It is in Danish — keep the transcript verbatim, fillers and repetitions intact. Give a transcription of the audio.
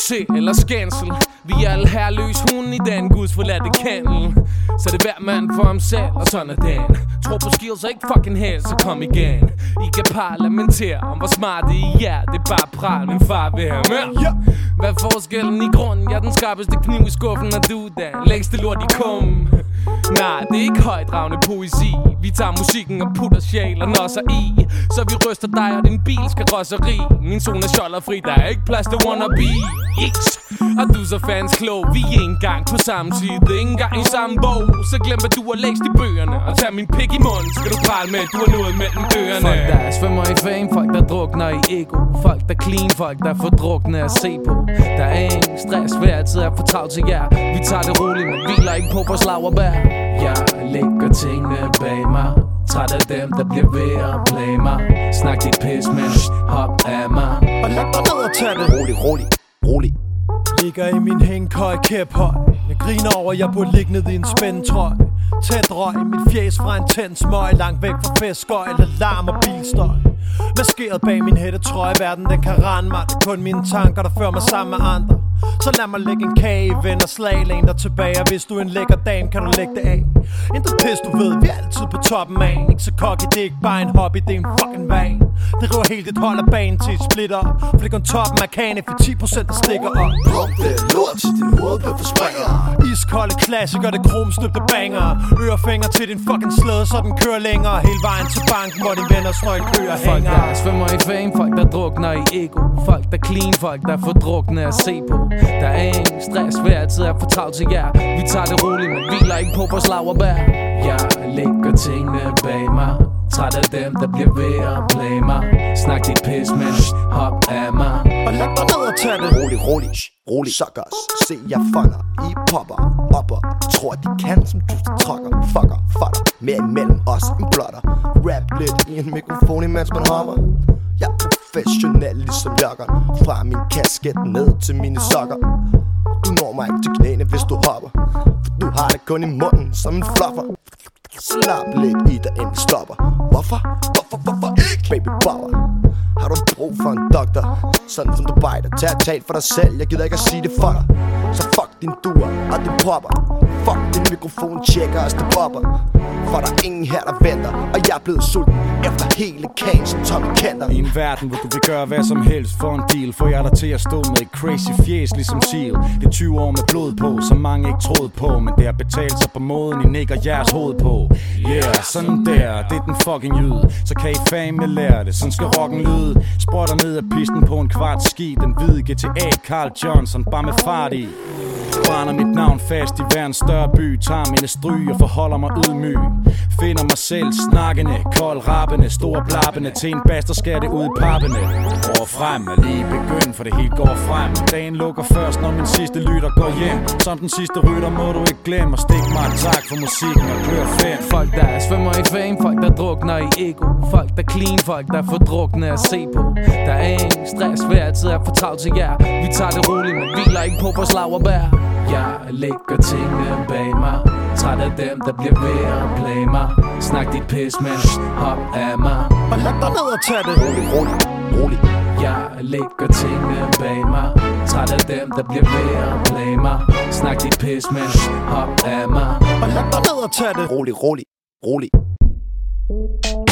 succes eller skændsel. Vi er alle herreløs hunden i den guds forladte kandel. Så det er hver mand for ham selv, og sådan er den. Tro på skills og ikke fucking held, så kom igen. I kan parlamentere om hvor smart det I er. Det er bare pral, min far vil have med. Hvad er forskellen i grunden? Jeg er den skarpeste kniv i skuffen, og du den længste lort i kummen. Nej, det er ikke højdragende poesi. Vi tager musikken og putter sjæl og nosser i. Så vi ryster dig og din bil skal rosseri. Min zone er skjolderfri, der er ikke plads til wannabe. Yes. Og du så fans klog, vi er ikke engang på samme side, ikke engang i samme bog. Så glem hvad du har læst i bøgerne, og tag min pik i munden, skal du prale med, du har noget mellem ørerne. Folk der svømmer i fame, folk der drukner i ego. Folk der clean, folk der får drukne at se på. Der er ingen stress, hver altid er for travlt til jer. Vi tager det roligt, men hviler ikke på vores laurbær. Jeg lægger tingene bag mig. Træt af dem, der bliver ved at plage mig. Snak dit pis, men hop af mig. Og læg dig ned og tag det. Rolig, rolig, rolig. Ligger i min hængkøj kæphøj. Jeg griner over, jeg burde ligge ned i en spændetrøj. Tæt røg, mit fjes fra en tænd smøg. Langt væk fra festskøj eller larm og bilstøj. Maskeret bag min hættetrøje. Verden den kan rende mig. Det er kun mine tanker, der fører mig sammen med andre. Så lad mig lægge en kage i ven og slag. Læn dig tilbage, og hvis du er en lækker dame, kan du lægge det af. Intet pis, du ved, vi er altid på toppen af. Ikke så cocky, det er ikke bare en hobby, det er en fucking van. Det river helt dit hold af banen til et splitter. Flikker en toppen af kagen for ti procent der stikker op. Drop det lort til din hoved på forspringer. Iskolde klassiker, det kromstøbte banger. Ørefinger til din fucking slæde, så den kører længere. Hele vejen til banken, hvor dine venner står i kø og hænger. Folk der svømmer i fame, folk der drukner i ego. Folk der clean, folk der får drukne at se på. Der er ingen stress, hver altid er for travlt til jer. Vi tager det roligt, men hviler ikke på vores laurbær. Jeg lægger tingene bag mig. Træt af dem, der bliver ved at plage mig. Snak dit pis, men hop af mig. Og læg dig ned og tag det. Rolig, rolig, rolig. Suckers, se jeg fanger. I popper, opper. Tror de kan, som du trykker. Fucker, fucker. Mere imellem os en blotter. Rap lidt i en mikrofon, imens man hopper. Jeg er professionel ligesom jakkeren. Fra min kasket ned til mine sokker. Du når mig ikke til knæene, hvis du hopper. For du har det kun i munden som en fluffer. Slap lidt i dig, inden vi stopper. Hvorfor? Hvorfor, hvorfor ikke? Baby Bauer, har du brug for en doktor? Sådan som du bejder, tag og tal for dig selv. Jeg gider ikke at sige det for dig. Så fuck din duer og din popper. Fuck din mikrofon, tjekker os det bopper. For der er ingen her, der venter. Og jeg er blevet sulten efter hele kagen som Tommy Kenter. I en verden, hvor du vil gøre hvad som helst for en deal, får jeg dig til at stå med et crazy fjes ligesom Seal. Det er tyve år med blod på, som mange ikke troede på. Men det har betalt sig på måden, I nikker jeres hoved på. Yeah, sådan der, det er den fucking jyd. Så kan I fandme lære det, sådan skal rocken lyde. Sprotter ned af pisten på en kvart ski. Den hvide G T A Carl Johnson, bare med fart i. Brænder mit navn fast i hver en større by. Tager mine stryg og forholder mig ydmyg. Finder mig selv snakkende, kold rappende, store blappende. Til en baster skal det ud i pappene. Over frem er lige begyndt, for det helt går frem. Dagen lukker først, når min sidste lytter går hjem. Som den sidste rytter må du ikke glemme. Og stik mig en tak for musikken og kør fem. Folk der svømmer i fame, folk der drukner i ego. Folk der clean, folk der får drukne at se på. Der er ingen stress, hver altid er for travlt til jer. Vi tager det roligt, men hviler ikke på vores laurbær. Jeg lægger tingene bag mig. Træt af dem, der bliver ved at plage mig. Snak dit pis, men hop af mig. Og læg dig ned og tag det. Rolig, rolig, rolig. Jeg lægger tingene bag mig. Træt af dem, der bliver ved at plage mig. Snak dit pis, men hop af mig. Og læg dig ned og tag det. Rolig, rolig, rolig.